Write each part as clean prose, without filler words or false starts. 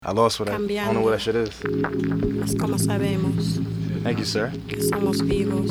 I lost what I don't know what that shit is. Es como sabemos Thank you, sir. que somos vivos.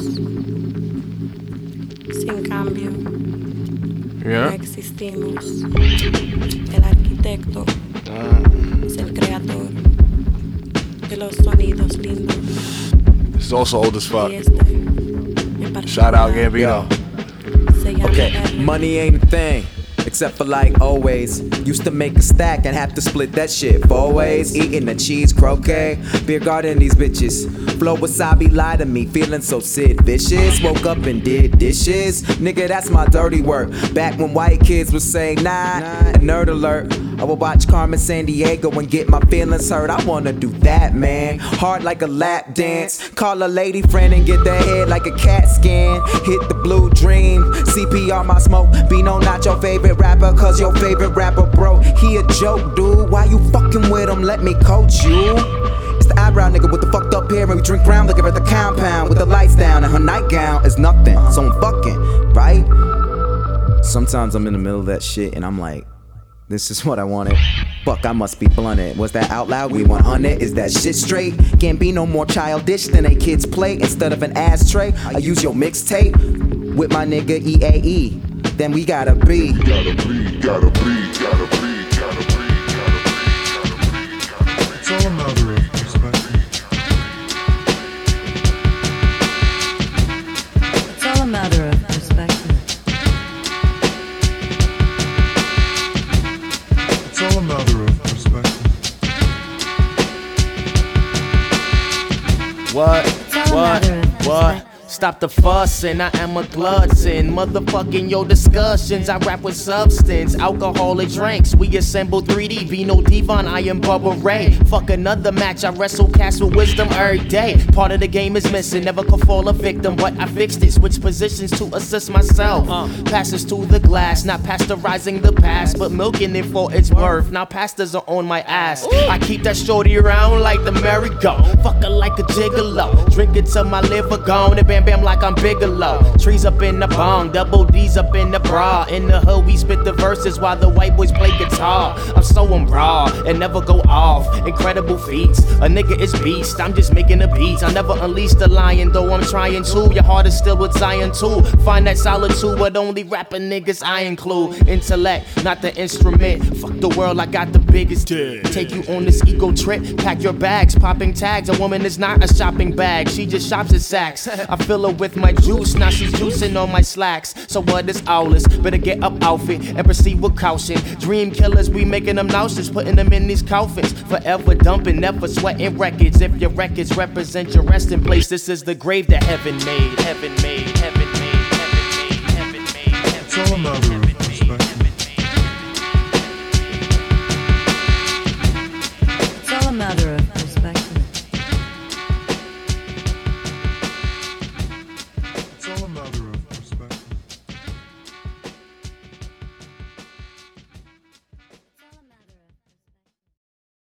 Sin cambio, no Yeah. existimos. El arquitecto es el creador de los sonidos lindos. This is also old as fuck. Y este, en particular, Shout out Gambino. se llama Okay, R. money ain't a thing. Except for like always, used to make a stack and have to split that shit 4 ways. Eating the cheese croquet, beer garden these bitches. Flow wasabi lie to me, feeling so Sid Vicious. Woke up and did dishes, nigga that's my dirty work. Back when white kids would say nah, nerd alert. I would watch Carmen Sandiego and get my feelings hurt. I wanna do that, man. Hard like a lap dance. Call a lady friend and get their head like a CAT scan. Hit the blue dream. CPR my smoke. Bino not your favorite rapper, cause your favorite rapper broke. He a joke, dude. Why you fucking with him? Let me coach you. It's the eyebrow nigga with the fucked up hair, and we drink brown liquor at the compound with the lights down, and her nightgown is nothing. So I'm fucking, right? Sometimes I'm in the middle of that shit and I'm like, this is what I wanted. Fuck, I must be blunted. Was that out loud? We 100. Is that shit straight? Can't be no more childish than a kid's play. Instead of an ashtray, I use your mixtape with my nigga EAE. Then we gotta be. It's all a matter of perspective. It's all a matter of perspective. It's all a matter of perspective. What? It's all a matter of perspective. Stop the fussing, I am a glutton. Motherfucking your discussions, I rap with substance. Alcoholic drinks, we assemble 3D. Vino Devon, I am Bubba Ray. Fuck another match, I wrestle cast with wisdom every day. Part of the game is missing, never could fall a victim. But I fixed it, switch positions to assist myself. Passes to the glass, not pasteurizing the past, but milking it for its worth. Now pastors are on my ass. I keep that shorty around like the merry-go. Fuck her like a gigolo. Drink it till my liver gone and bam bam like I'm Bigelow. Trees up in the bong, double D's up in the bra. In the hood we spit the verses while the white boys play guitar. I'm so raw and never go off. Incredible feats, a nigga is beast. I'm just making the beats. I never unleash the lion though I'm trying to. Your heart is still with Zion too. Find that solitude, but only rapping niggas I include. Intellect, not the instrument. Fuck the world, I got the biggest dick. Take you on this ego trip. Pack your bags, popping tags. A woman is not a shopping bag. She just shops at Saks. I fill her with my juice, now she's juicing on my slacks. So what is owless? Better get up outfit and proceed with caution. Dream killers, we making them nauseous, putting them in these coffins. Forever dumping, never sweating records. If your records represent your resting place, this is the grave that heaven made, heaven made, heaven.